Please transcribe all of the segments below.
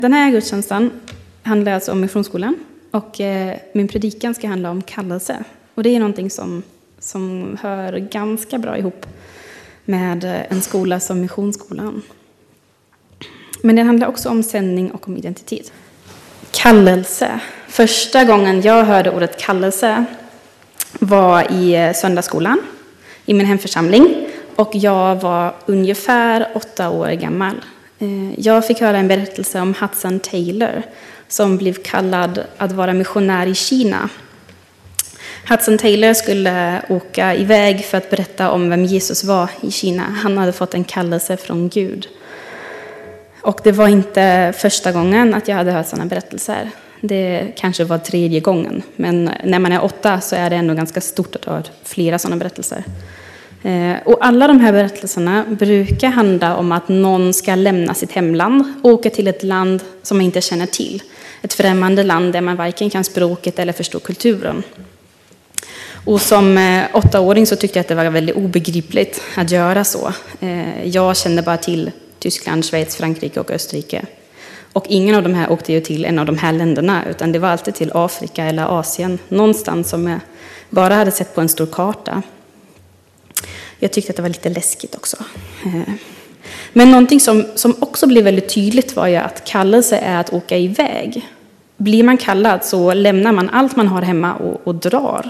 Den här gudstjänsten handlar alltså om missionsskolan och min predikan ska handla om kallelse. Och det är någonting som hör ganska bra ihop med en skola som missionsskolan. Men det handlar också om sändning och om identitet. Kallelse. Första gången jag hörde ordet kallelse var i söndagsskolan i min hemförsamling. Och jag var ungefär 8 år gammal. Jag fick höra en berättelse om Hudson Taylor som blev kallad att vara missionär i Kina. Hudson Taylor skulle åka iväg för att berätta om vem Jesus var i Kina. Han hade fått en kallelse från Gud. Och det var inte första gången att jag hade hört sådana berättelser. Det kanske var 3:e gången. Men när man är 8 så är det ändå ganska stort att ha flera sådana berättelser. Och alla de här berättelserna brukar handla om att någon ska lämna sitt hemland och åka till ett land som man inte känner till. Ett främmande land där man varken kan språket eller förstår kulturen. Och som 8-åring så tyckte jag att det var väldigt obegripligt att göra så. Jag kände bara till Tyskland, Schweiz, Frankrike och Österrike. Och ingen av de här åkte ju till en av de här länderna, utan det var alltid till Afrika eller Asien. Någonstans som jag bara hade sett på en stor karta. Jag tyckte att det var lite läskigt också. Men någonting som också blev väldigt tydligt var ju att kallelse är att åka iväg. Blir man kallad så lämnar man allt man har hemma och drar.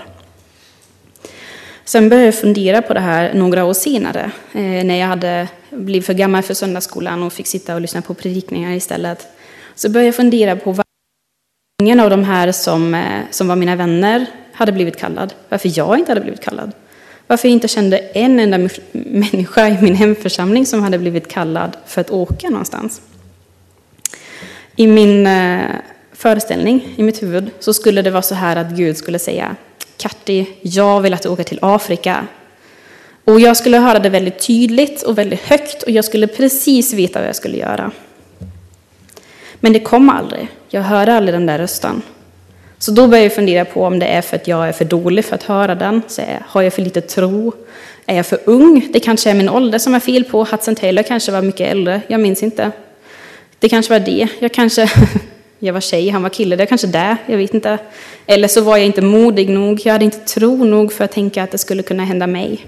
Sen började jag fundera på det här några år senare. När jag hade blivit för gammal för söndagsskolan och fick sitta och lyssna på predikningar istället. Så började jag fundera på varför ingen av de här som var mina vänner hade blivit kallad. Varför jag inte hade blivit kallad. Varför jag inte kände en enda människa i min hemförsamling som hade blivit kallad för att åka någonstans. I min föreställning, i mitt huvud, så skulle det vara så här att Gud skulle säga: Katti, jag vill att du åker till Afrika. Och jag skulle höra det väldigt tydligt och väldigt högt och jag skulle precis veta vad jag skulle göra. Men det kom aldrig. Jag hörde aldrig den där rösten. Så då började jag fundera på om det är för att jag är för dålig för att höra den. Så har jag för lite tro? Är jag för ung? Det kanske är min ålder som är fel på. Hudson Taylor kanske var mycket äldre. Jag minns inte. Det kanske var det. Jag var tjej, han var kille. Det är kanske det. Jag vet inte. Eller så var jag inte modig nog. Jag hade inte tro nog för att tänka att det skulle kunna hända mig.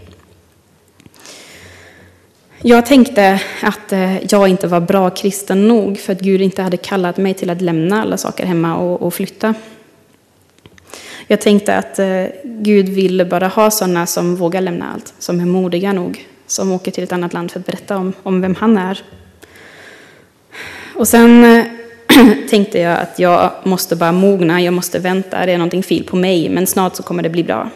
Jag tänkte att jag inte var bra kristen nog för att Gud inte hade kallat mig till att lämna alla saker hemma och flytta. Jag tänkte att Gud ville bara ha sådana som vågar lämna allt, som är modiga nog, som åker till ett annat land för att berätta om vem han är. Och sen tänkte jag att jag måste bara mogna, jag måste vänta, det är någonting fel på mig, men snart så kommer det bli bra.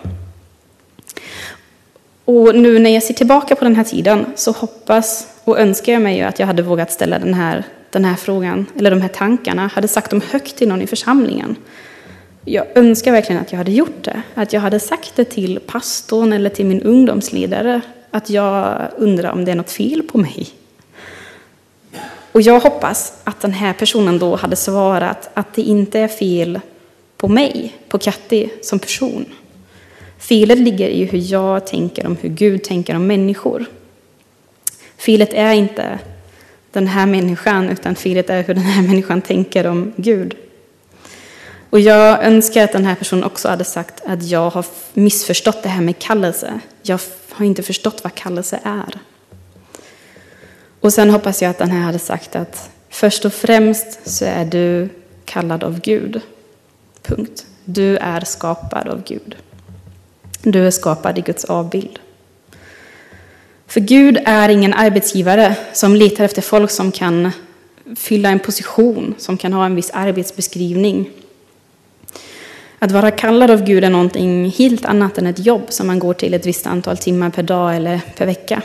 Och nu när jag ser tillbaka på den här tiden så hoppas och önskar jag mig att jag hade vågat ställa den här frågan, eller de här tankarna, hade sagt dem högt till någon i församlingen. Jag önskar verkligen att jag hade gjort det. Att jag hade sagt det till pastorn eller till min ungdomsledare. Att jag undrar om det är något fel på mig. Och jag hoppas att den här personen då hade svarat att det inte är fel på mig, på Katti som person. Felet ligger i hur jag tänker om hur Gud tänker om människor. Felet är inte den här människan, utan felet är hur den här människan tänker om Gud. Och jag önskar att den här personen också hade sagt att jag har missförstått det här med kallelse. Jag har inte förstått vad kallelse är. Och sen hoppas jag att den här hade sagt att först och främst så är du kallad av Gud. Punkt. Du är skapad av Gud. Du är skapad i Guds avbild. För Gud är ingen arbetsgivare som letar efter folk som kan fylla en position, som kan ha en viss arbetsbeskrivning. Att vara kallad av Gud är någonting helt annat än ett jobb som man går till ett visst antal timmar per dag eller per vecka.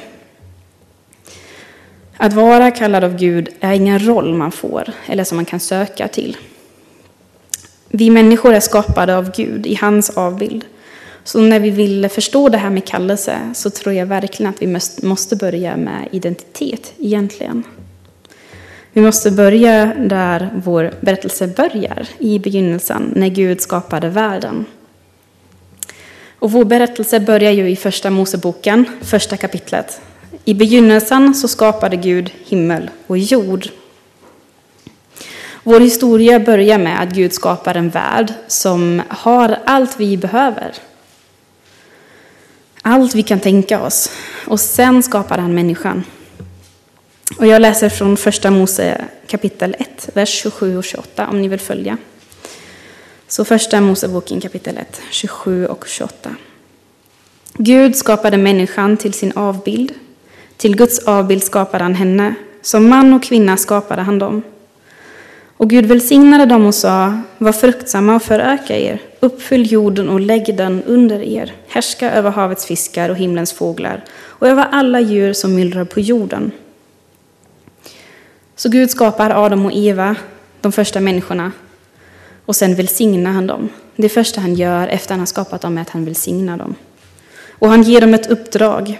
Att vara kallad av Gud är ingen roll man får eller som man kan söka till. Vi människor är skapade av Gud i hans avbild. Så när vi vill förstå det här med kallelse så tror jag verkligen att vi måste börja med identitet egentligen. Vi måste börja där vår berättelse börjar, i begynnelsen, när Gud skapade världen. Och vår berättelse börjar ju i första Moseboken, första kapitlet. I begynnelsen så skapade Gud himmel och jord. Vår historia börjar med att Gud skapar en värld som har allt vi behöver. Allt vi kan tänka oss. Och sen skapar han människan. Och jag läser från första Mose kapitel 1, vers 27 och 28 om ni vill följa. Så första Moseboken kapitel 1, 27 och 28. Gud skapade människan till sin avbild. Till Guds avbild skapade han henne. Som man och kvinna skapade han dem. Och Gud välsignade dem och sa, var fruktsamma och föröka er. Uppfyll jorden och lägg den under er. Härska över havets fiskar och himlens fåglar. Och över alla djur som myllrar på jorden. Så Gud skapar Adam och Eva, de första människorna. Och sen välsignar han dem. Det första han gör efter han har skapat dem är att han välsignar dem. Och han ger dem ett uppdrag.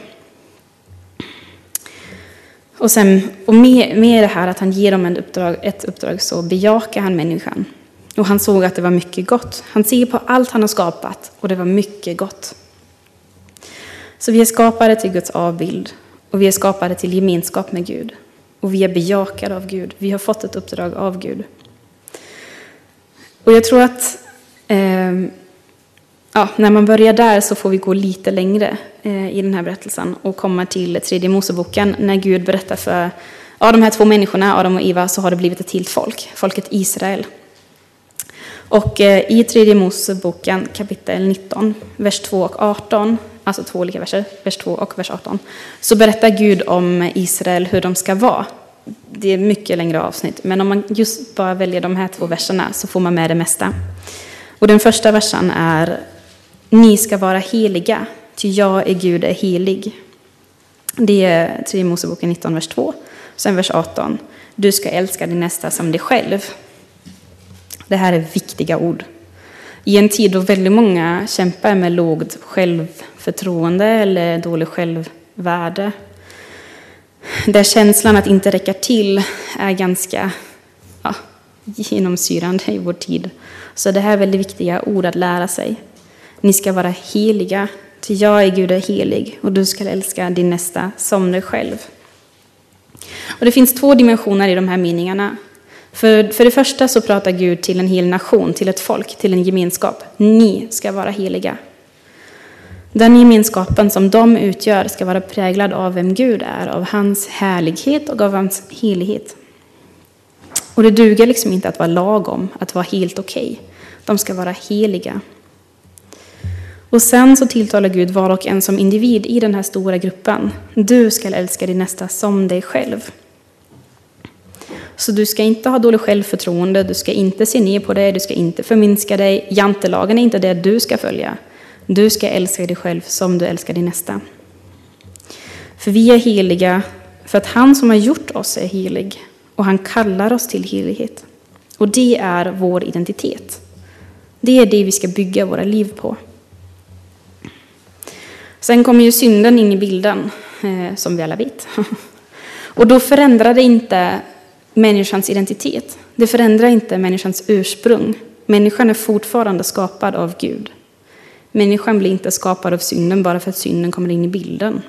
Och med det här att han ger dem ett uppdrag så bejakar han människan. Och han såg att det var mycket gott. Han ser på allt han har skapat och det var mycket gott. Så vi är skapade till Guds avbild och vi är skapade till gemenskap med Gud. Och vi är bejakade av Gud. Vi har fått ett uppdrag av Gud. Och jag tror att när man börjar där så får vi gå lite längre i den här berättelsen och komma till tredje Moseboken när Gud berättar för de här två människorna, Adam och Eva, så har det blivit ett till folk, folket Israel. Och i tredje Moseboken kapitel 19, vers 2 och 18, alltså 2 olika verser, vers 2 och vers 18, så berättar Gud om Israel hur de ska vara. Det är mycket längre avsnitt, men om man just bara väljer de här 2 verserna så får man med det mesta. Och den första versen är: ni ska vara heliga, ty jag är Gud är helig. Det är 3 Moseboken 19, vers 2. Sen vers 18. Du ska älska din nästa som dig själv. Det här är viktiga ord. I en tid då väldigt många kämpar med lågt självförtroende eller dålig självvärde. Där känslan att inte räcka till är ganska genomsyrande i vår tid. Så det här är väldigt viktiga ord att lära sig. Ni ska vara heliga, ty jag är Gud är helig, och du ska älska din nästa som dig själv. Och det finns 2 dimensioner i de här meningarna. För det första så pratar Gud till en hel nation, till ett folk, till en gemenskap. Ni ska vara heliga. Den gemenskapen som de utgör ska vara präglad av vem Gud är, av hans härlighet och av hans helighet. Och det duger liksom inte att vara lagom, att vara helt okej. De ska vara heliga. Och sen så tilltalar Gud var och en som individ i den här stora gruppen. Du ska älska din nästa som dig själv. Så du ska inte ha dålig självförtroende, du ska inte se ner på dig, du ska inte förminska dig. Jantelagen är inte det du ska följa. Du ska älska dig själv som du älskar din nästa. För vi är heliga för att han som har gjort oss är helig. Och han kallar oss till helighet. Och det är vår identitet. Det är det vi ska bygga våra liv på. Sen kommer ju synden in i bilden, som vi alla vet. Och då förändrar det inte människans identitet. Det förändrar inte människans ursprung. Människan är fortfarande skapad av Gud. Människan blir inte skapad av synden bara för att synden kommer in i bilden.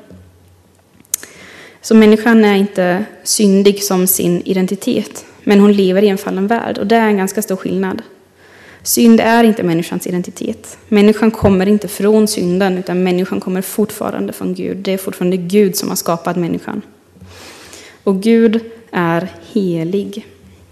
Så människan är inte syndig som sin identitet, men hon lever i en fallen värld. Och det är en ganska stor skillnad. Synd är inte människans identitet. Människan kommer inte från synden, utan människan kommer fortfarande från Gud. Det är fortfarande Gud som har skapat människan. Och Gud är helig.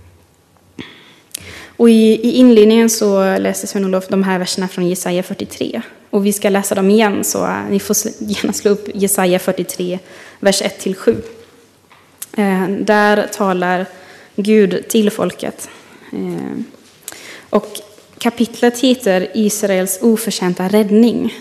Och i inledningen så läste Sven-Olof de här verserna från Jesaja 43. Och vi ska läsa dem igen, så ni får gärna slå upp Jesaja 43, vers 1-7. Där talar Gud till folket. Och kapitlet heter Israels oförtjänta räddning.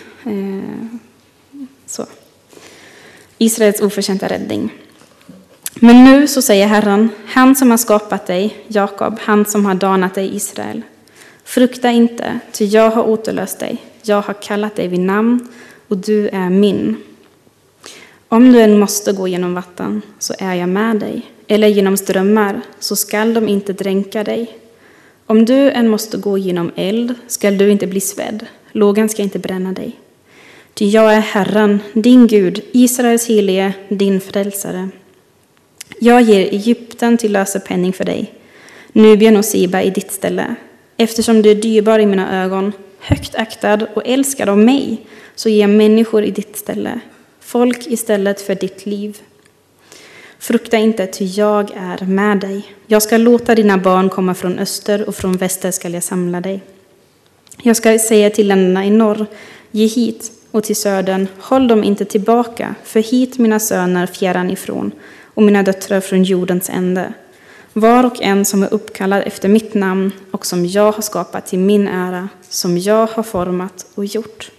Israels oförtjänta räddning. Men nu så säger Herren, han som har skapat dig, Jakob, han som har danat dig, Israel. Frukta inte, ty jag har återlöst dig. Jag har kallat dig vid namn och du är min. Om du än måste gå genom vatten så är jag med dig. Eller genom strömmar så skall de inte dränka dig. Om du än måste gå genom eld skall du inte bli svedd. Lågan ska inte bränna dig. Ty jag är Herren, din Gud, Israels helige, din frälsare. Jag ger Egypten till lösepenning för dig. Nubian och Siba i ditt ställe. Eftersom du är dyrbar i mina ögon, högt aktad och älskad av mig, så ger jag människor i ditt ställe, folk istället för ditt liv. Frukta inte, ty jag är med dig. Jag ska låta dina barn komma från öster och från väster ska jag samla dig. Jag ska säga till länderna i norr, ge hit, och till södern, håll dem inte tillbaka, för hit mina söner fjärran ifrån och mina döttrar från jordens ände. Var och en som är uppkallad efter mitt namn och som jag har skapat till min ära, som jag har format och gjort.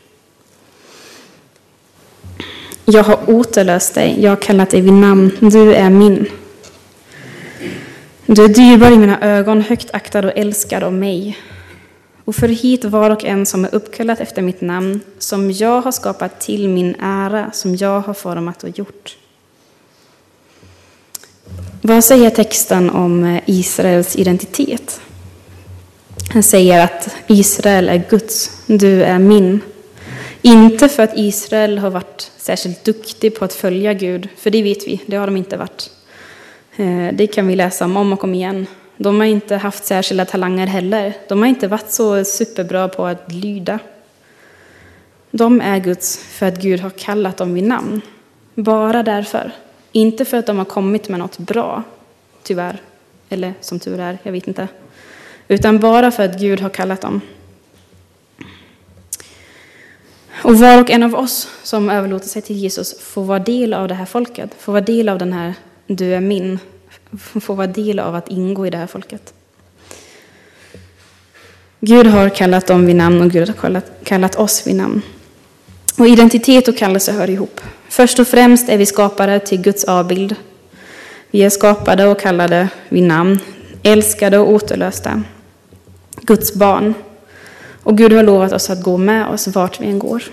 Jag har återlöst dig, jag har kallat dig vid namn, du är min. Du är dyrbar i mina ögon, högt aktad och älskad av mig. Och för hit var och en som är uppkallad efter mitt namn, som jag har skapat till min ära, som jag har format och gjort. Vad säger texten om Israels identitet? Han säger att Israel är Guds, du är min. Inte för att Israel har varit särskilt duktig på att följa Gud, för det vet vi, det har de inte varit. Det kan vi läsa om och om igen. De har inte haft särskilda talanger heller. De har inte varit så superbra på att lyda. De är Guds för att Gud har kallat dem vid namn. Bara därför. Inte för att de har kommit med något bra, tyvärr. Eller som tur är, jag vet inte. Utan bara för att Gud har kallat dem. Och var och en av oss som överlåter sig till Jesus får vara del av det här folket. Får vara del av den här du är min. Får vara del av att ingå i det här folket. Gud har kallat dem vid namn och Gud har kallat oss vid namn. Och identitet och kallelse hör ihop. Först och främst är vi skapade till Guds avbild. Vi är skapade och kallade vid namn. Älskade och återlösta. Guds barn. Och Gud har lovat oss att gå med oss vart vi än går.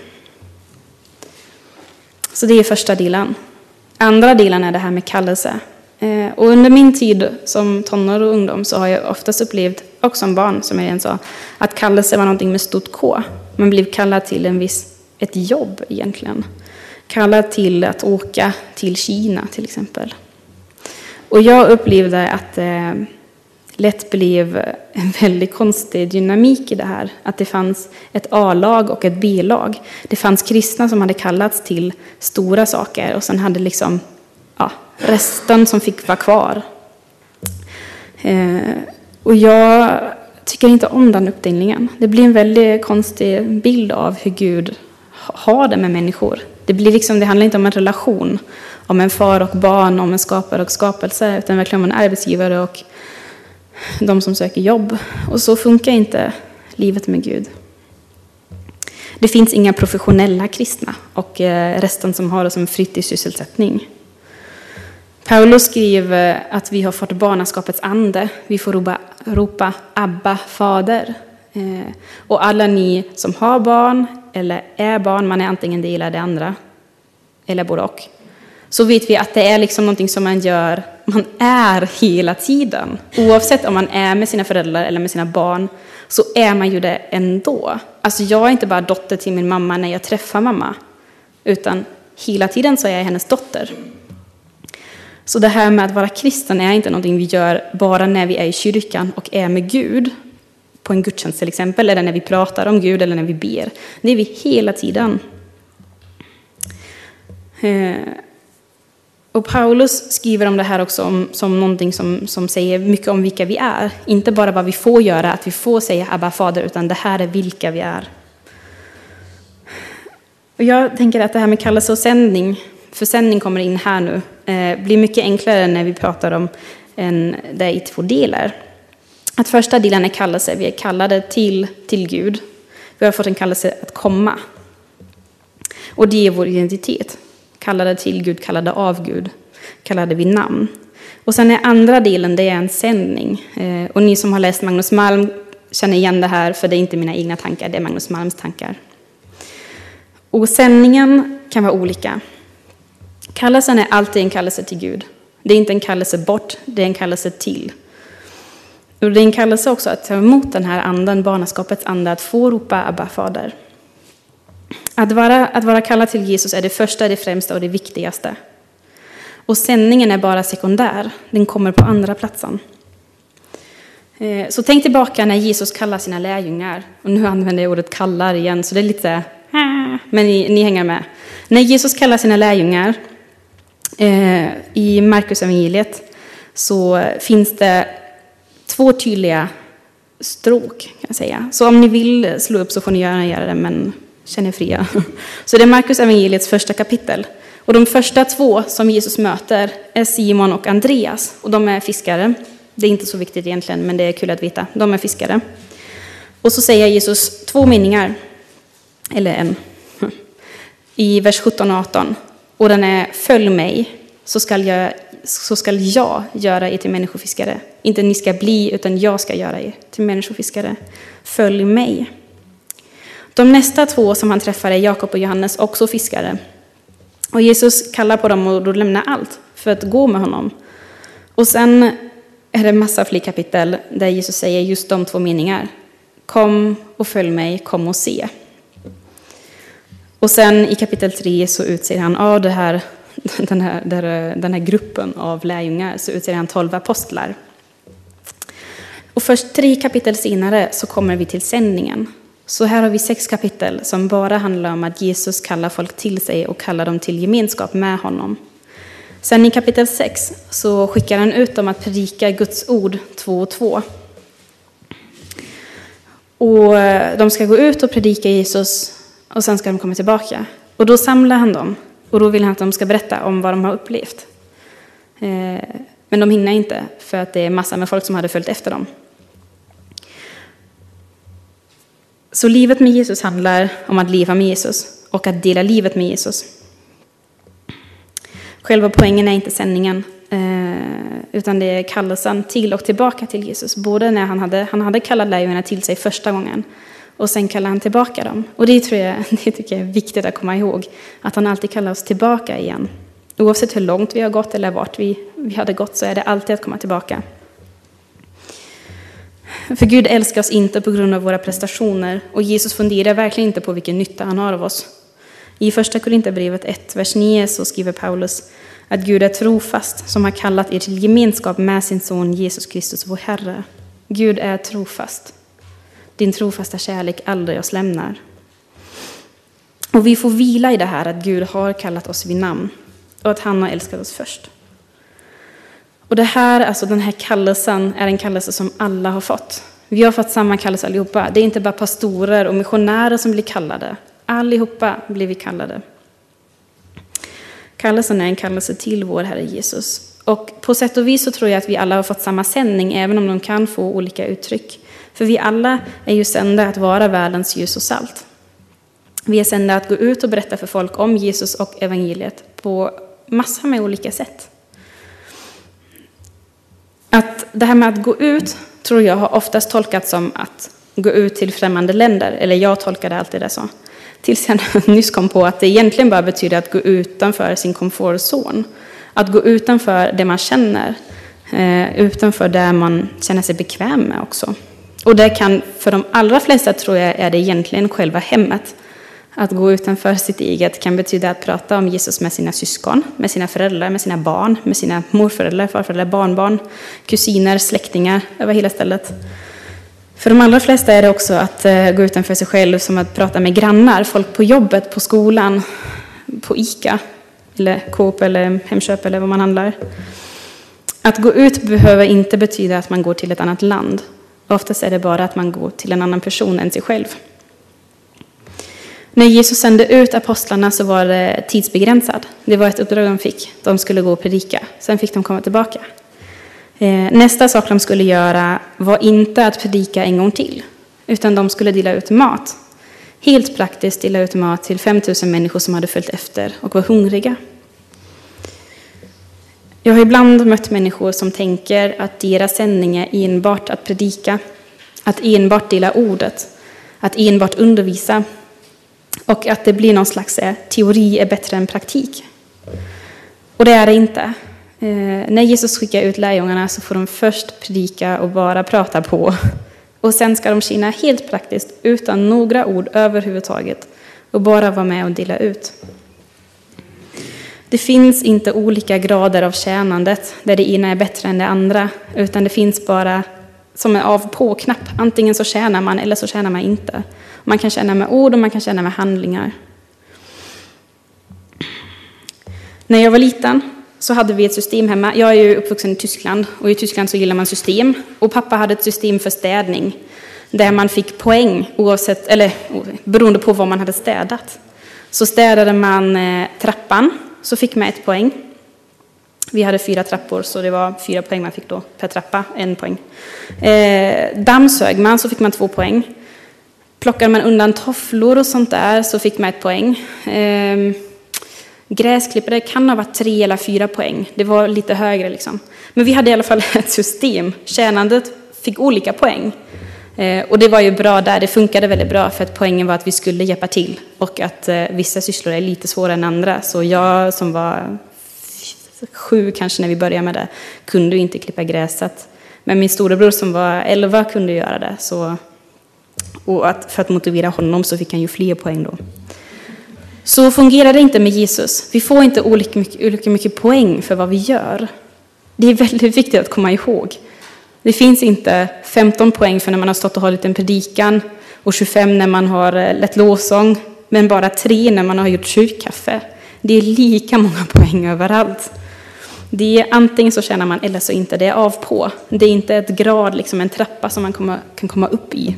Så det är första delen. Andra delen är det här med kallelse. Och under min tid som tonår och ungdom så har jag oftast upplevt, och som barn som jag redan sa, att kallelse var någonting med stort K. Man blev kallad till ett jobb egentligen. Kallad till att åka till Kina till exempel. Och jag upplevde att det lätt blev en väldigt konstig dynamik i det här. Att det fanns ett A-lag och ett B-lag. Det fanns kristna som hade kallats till stora saker och sen hade resten som fick vara kvar. Och jag tycker inte om den uppdelningen. Det blir en väldigt konstig bild av hur Gud har det med människor. Det handlar inte om en relation, om en far och barn, om en skapare och skapelse, utan verkligen om en arbetsgivare och de som söker jobb. Och så funkar inte livet med Gud. Det finns inga professionella kristna och resten som har det som fritt i sysselsättning. Paulus skriver att vi har fått barnaskapets ande. Vi får ropa Abba, fader. Och alla ni som har barn eller är barn, man är antingen det eller det andra. Eller både och. Så vet vi att det är någonting som man gör, man är hela tiden. Oavsett om man är med sina föräldrar eller med sina barn så är man ju det ändå. Alltså jag är inte bara dotter till min mamma när jag träffar mamma. Utan hela tiden så är jag hennes dotter. Så det här med att vara kristen är inte någonting vi gör bara när vi är i kyrkan och är med Gud. På en gudstjänst till exempel, eller när vi pratar om Gud eller när vi ber. Det är vi hela tiden. Och Paulus skriver om det här också som någonting som säger mycket om vilka vi är. Inte bara vad vi får göra, att vi får säga Abba fader, utan det här är vilka vi är. Och jag tänker att det här med kallelse och sändning, för sändning kommer in här nu, blir mycket enklare när vi pratar om det i 2 delar. Att första delen är kallelse, vi är kallade till Gud. Vi har fått en kallelse att komma. Och det är vår identitet. Kallade till Gud, kallade av Gud, kallade vid namn. Och sen är andra delen, det är en sändning. Och ni som har läst Magnus Malm känner igen det här, för det är inte mina egna tankar, det är Magnus Malms tankar. Och sändningen kan vara olika. Kallelsen är alltid en kallelse till Gud. Det är inte en kallelse bort, det är en kallelse till. Och det är en kallelse också att ta emot den här anden, barnaskapets ande, att få ropa Abba fader. Att vara kallad till Jesus är det första, det främsta och det viktigaste. Och sändningen är bara sekundär. Den kommer på andra platsen. Så tänk tillbaka när Jesus kallar sina lärjungar. Och nu använder jag ordet kallar igen, så det är lite... Men ni hänger med. När Jesus kallar sina lärjungar i Markus evangeliet så finns det 2 tydliga stråk, kan jag säga. Så om ni vill slå upp så får ni göra det, men känn er fria. Så det är Markus evangeliets första kapitel. Och de första 2 som Jesus möter är Simon och Andreas. Och de är fiskare. Det är inte så viktigt egentligen, men det är kul att veta. De är fiskare. Och så säger Jesus 2 meningar. Eller en. I vers 17 och 18. Och den är: följ mig, så skall jag göra er till människofiskare. Inte ni ska bli, utan jag ska göra er till människofiskare. Följ mig. De nästa 2 som han träffar är Jakob och Johannes, också fiskare. Och Jesus kallar på dem och då lämnar allt för att gå med honom. Och sen är det massa fler kapitel där Jesus säger just de 2 meningar. Kom och följ mig, kom och se. Och sen i kapitel 3 så utser han den här gruppen av lärjungar, så utser han 12 apostlar. Och först 3 kapitel senare så kommer vi till sändningen. Så här har vi 6 kapitel som bara handlar om att Jesus kallar folk till sig och kallar dem till gemenskap med honom. Sen i kapitel 6 så skickar han ut dem att predika Guds ord 2 och 2. Och de ska gå ut och predika Jesus och sen ska de komma tillbaka. Och då samlar han dem och då vill han att de ska berätta om vad de har upplevt. Men de hinner inte för att det är massor med folk som hade följt efter dem. Så livet med Jesus handlar om att leva med Jesus och att dela livet med Jesus. Själva poängen är inte sändningen, utan det är kallelsen till och tillbaka till Jesus. Både när han hade kallat lärjungarna till sig första gången och sen kallar han tillbaka dem. Och det tycker jag är viktigt att komma ihåg, att han alltid kallar oss tillbaka igen. Oavsett hur långt vi har gått eller vart vi hade gått så är det alltid att komma tillbaka. För Gud älskar oss inte på grund av våra prestationer, och Jesus funderar verkligen inte på vilken nytta han har av oss. I första Korinthierbrevet 1, vers 9 så skriver Paulus att Gud är trofast som har kallat er till gemenskap med sin son Jesus Kristus, vår Herre. Gud är trofast. Din trofasta kärlek aldrig oss lämnar. Och vi får vila i det här att Gud har kallat oss vid namn och att han har älskat oss först. Och den här kallelsen är en kallelse som alla har fått. Vi har fått samma kallelse allihopa. Det är inte bara pastorer och missionärer som blir kallade. Allihopa blir vi kallade. Kallelsen är en kallelse till vår Herre Jesus. Och på sätt och vis så tror jag att vi alla har fått samma sändning, även om de kan få olika uttryck. För vi alla är ju sända att vara världens ljus och salt. Vi är sända att gå ut och berätta för folk om Jesus och evangeliet på massor med olika sätt. Att det här med att gå ut tror jag har oftast tolkats som att gå ut till främmande länder. Eller jag tolkade alltid det så. Tills jag nyss kom på att det egentligen bara betyder att gå utanför sin komfortzon. Att gå utanför det man känner. Utanför där man känner sig bekväm med också. Och det kan, för de allra flesta tror jag, är det egentligen själva hemmet. Att gå utanför sitt eget kan betyda att prata om Jesus med sina syskon, med sina föräldrar, med sina barn, med sina morföräldrar, farföräldrar, barnbarn, kusiner, släktingar över hela stället. För de allra flesta är det också att gå utanför sig själv som att prata med grannar, folk på jobbet, på skolan, på ICA eller Coop eller Hemköp eller vad man handlar. Att gå ut behöver inte betyda att man går till ett annat land. Oftast är det bara att man går till en annan person än sig själv. När Jesus sände ut apostlarna så var det tidsbegränsat. Det var ett uppdrag de fick. De skulle gå och predika. Sen fick de komma tillbaka. Nästa sak de skulle göra var inte att predika en gång till. Utan de skulle dela ut mat. Helt praktiskt dela ut mat till 5 000 människor som hade följt efter och var hungriga. Jag har ibland mött människor som tänker att deras sändning är enbart att predika. Att enbart dela ordet. Att enbart undervisa. Och att det blir någon slags teori är bättre än praktik. Och det är det inte. När Jesus skickar ut lärjungarna så får de först predika och bara prata på. Och sen ska de tjäna helt praktiskt utan några ord överhuvudtaget. Och bara vara med och dela ut. Det finns inte olika grader av tjänandet där det ena är bättre än det andra. Utan det finns bara som en av-på-knapp. Antingen så tjänar man eller så tjänar man inte. Man kan tjäna med ord och man kan tjäna med handlingar. När jag var liten så hade vi ett system hemma. Jag är ju uppvuxen i Tyskland och i Tyskland så gillar man system. Och pappa hade ett system för städning där man fick poäng beroende på vad man hade städat. Så städade man trappan så fick man 1 poäng. Vi hade 4 trappor så det var 4 poäng man fick då per trappa, 1 poäng. Dammsög man så fick man 2 poäng. Plockade man undan tofflor och sånt där så fick man 1 poäng. Gräsklippare kan ha varit 3 eller 4 poäng. Det var lite högre liksom. Men vi hade i alla fall ett system. Tjänandet fick olika poäng. Och det var ju bra där. Det funkade väldigt bra för att poängen var att vi skulle hjälpa till. Och att vissa sysslor är lite svårare än andra. Så jag som var 7 kanske när vi började med det kunde ju inte klippa gräset. Men min storebror som var 11 kunde göra det. För att motivera honom så fick han ju fler poäng då. Så fungerar det inte med Jesus. Vi får inte olika mycket poäng för vad vi gör. Det är väldigt viktigt att komma ihåg. Det finns inte 15 poäng för när man har stått och hållit en predikan och 25 när man har lett lovsång, men bara 3 när man har gjort kyrkkaffe. Det är lika många poäng överallt. Det är antingen så tjänar man eller så inte. Det är av på. Det är inte ett grad, liksom en trappa som man kan komma upp i.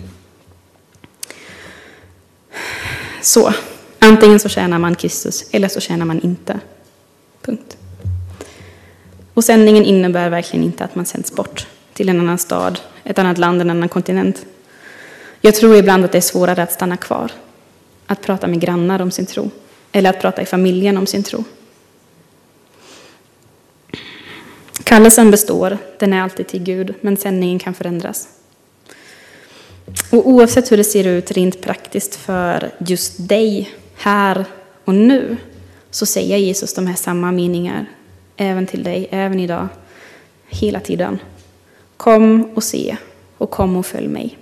Så, antingen så tjänar man Kristus eller så tjänar man inte. Punkt. Och sändningen innebär verkligen inte att man sänds bort till en annan stad, ett annat land, en annan kontinent. Jag tror ibland att det är svårare att stanna kvar. Att prata med grannar om sin tro. Eller att prata i familjen om sin tro. Kallelsen består, den är alltid till Gud, men sändningen kan förändras. Och oavsett hur det ser ut rent praktiskt för just dig, här och nu, så säger Jesus de här samma meningar, även till dig, även idag, hela tiden. Kom och se och kom och följ mig.